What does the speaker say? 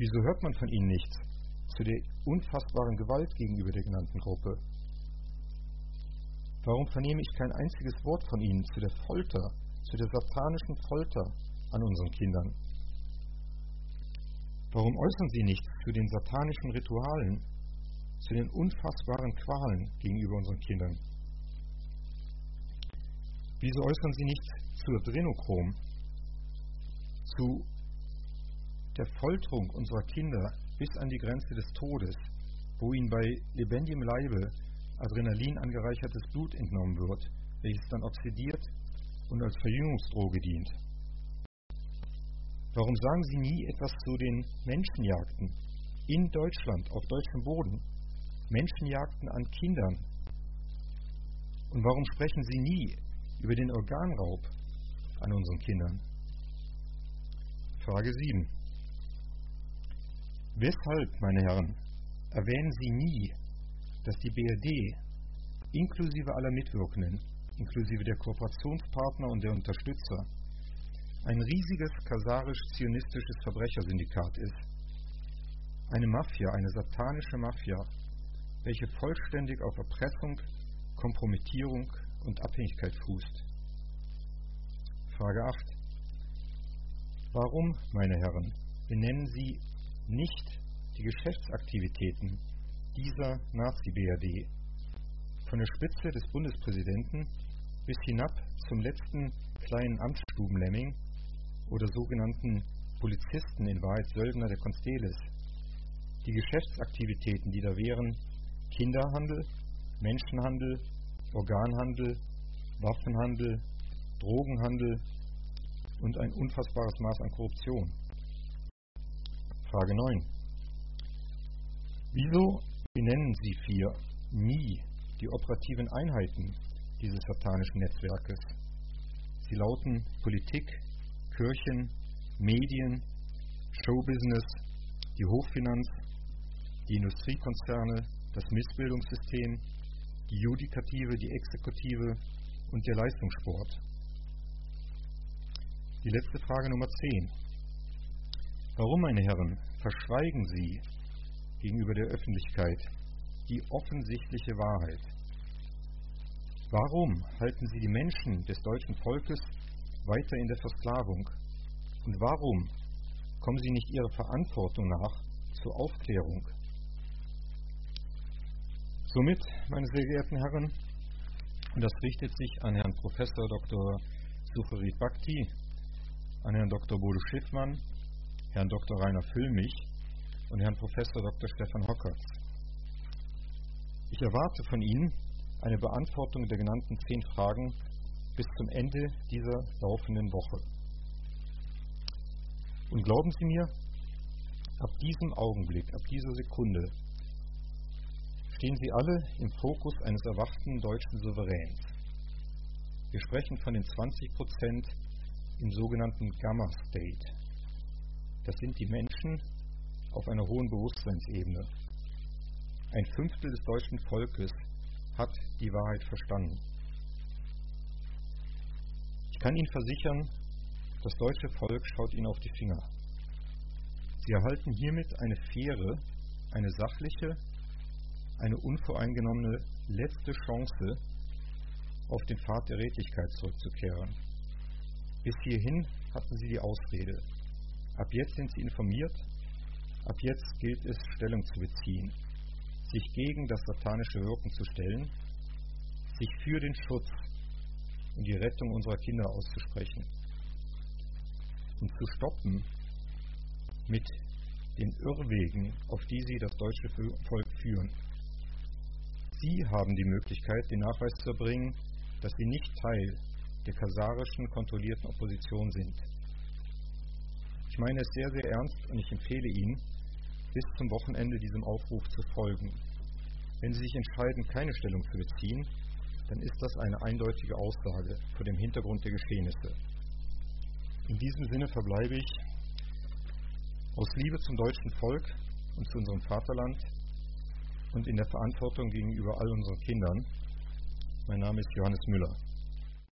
Wieso hört man von Ihnen nichts zu der unfassbaren Gewalt gegenüber der genannten Gruppe? Warum vernehme ich kein einziges Wort von Ihnen zu der Folter, zu der satanischen Folter an unseren Kindern? Warum äußern Sie nichts zu den satanischen Ritualen, zu den unfassbaren Qualen gegenüber unseren Kindern? Wieso äußern Sie nichts zu Adrenochrom, zu der Folterung unserer Kinder bis an die Grenze des Todes, wo ihnen bei lebendigem Leibe Adrenalin angereichertes Blut entnommen wird, welches dann oxidiert und als Verjüngungsdroge dient? Warum sagen Sie nie etwas zu den Menschenjagden in Deutschland, auf deutschem Boden? Menschenjagden an Kindern. Und warum sprechen Sie nie über den Organraub an unseren Kindern? Frage 7. Weshalb, meine Herren, erwähnen Sie nie, dass die BRD inklusive aller Mitwirkenden, inklusive der Kooperationspartner und der Unterstützer, ein riesiges kasarisch-zionistisches Verbrechersyndikat ist? Eine Mafia, eine satanische Mafia, welche vollständig auf Erpressung, Kompromittierung und Abhängigkeit fußt. Frage 8. Warum, meine Herren, benennen Sie nicht die Geschäftsaktivitäten dieser Nazi-BRD, von der Spitze des Bundespräsidenten bis hinab zum letzten kleinen Amtsstubenlemming oder sogenannten Polizisten, in Wahrheit Söldner der Consteles? Die Geschäftsaktivitäten, die da wären: Kinderhandel, Menschenhandel, Organhandel, Waffenhandel, Drogenhandel und ein unfassbares Maß an Korruption. Frage 9. Wieso benennen Sie 4 nie die operativen Einheiten dieses satanischen Netzwerkes? Sie lauten Politik, Kirchen, Medien, Showbusiness, die Hochfinanz, die Industriekonzerne, das Missbildungssystem, die Judikative, die Exekutive und der Leistungssport. Die letzte Frage Nummer 10. Warum, meine Herren, verschweigen Sie gegenüber der Öffentlichkeit die offensichtliche Wahrheit? Warum halten Sie die Menschen des deutschen Volkes weiter in der Versklavung? Und warum kommen Sie nicht Ihrer Verantwortung nach zur Aufklärung? Somit, meine sehr geehrten Herren, und das richtet sich an Herrn Professor Dr. Sucharit Bhakti, an Herrn Dr. Bodo Schiffmann, Herrn Dr. Rainer Füllmich und Herrn Professor Dr. Stefan Hockertz. Ich erwarte von Ihnen eine Beantwortung der genannten 10 Fragen bis zum Ende dieser laufenden Woche. Und glauben Sie mir, ab diesem Augenblick, ab dieser Sekunde, stehen Sie alle im Fokus eines erwachten deutschen Souveräns. Wir sprechen von den 20% im sogenannten Gamma-State. Das sind die Menschen auf einer hohen Bewusstseinsebene. Ein Fünftel des deutschen Volkes hat die Wahrheit verstanden. Ich kann Ihnen versichern, das deutsche Volk schaut Ihnen auf die Finger. Sie erhalten hiermit eine faire, eine sachliche, eine unvoreingenommene letzte Chance, auf den Pfad der Redlichkeit zurückzukehren. Bis hierhin hatten Sie die Ausrede. Ab jetzt sind Sie informiert, ab jetzt gilt es, Stellung zu beziehen, sich gegen das satanische Wirken zu stellen, sich für den Schutz und die Rettung unserer Kinder auszusprechen und zu stoppen mit den Irrwegen, auf die Sie das deutsche Volk führen. Sie haben die Möglichkeit, den Nachweis zu erbringen, dass Sie nicht Teil der kasarischen, kontrollierten Opposition sind. Ich meine es sehr, sehr ernst und ich empfehle Ihnen, bis zum Wochenende diesem Aufruf zu folgen. Wenn Sie sich entscheiden, keine Stellung zu beziehen, dann ist das eine eindeutige Aussage vor dem Hintergrund der Geschehnisse. In diesem Sinne verbleibe ich aus Liebe zum deutschen Volk und zu unserem Vaterland und in der Verantwortung gegenüber all unseren Kindern. Mein Name ist Johannes Müller.